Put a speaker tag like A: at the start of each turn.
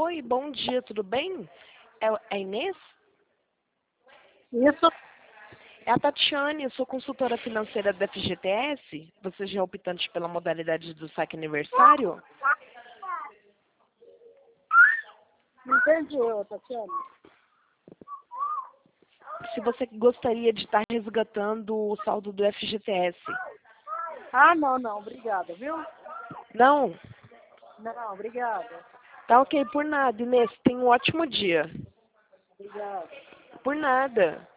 A: Oi, bom dia, tudo bem? É a Inês?
B: Isso?
A: É a Tatiane, eu sou consultora financeira da FGTS. Você já é optante pela modalidade do saque aniversário?
B: Não entendi, Tatiana.
A: Se você gostaria de estar resgatando o saldo do FGTS.
B: Ah, não, obrigada, viu?
A: Não?
B: Não, obrigada.
A: Tá ok, por nada, Inês. Tenha um ótimo dia.
B: Obrigada.
A: Por nada.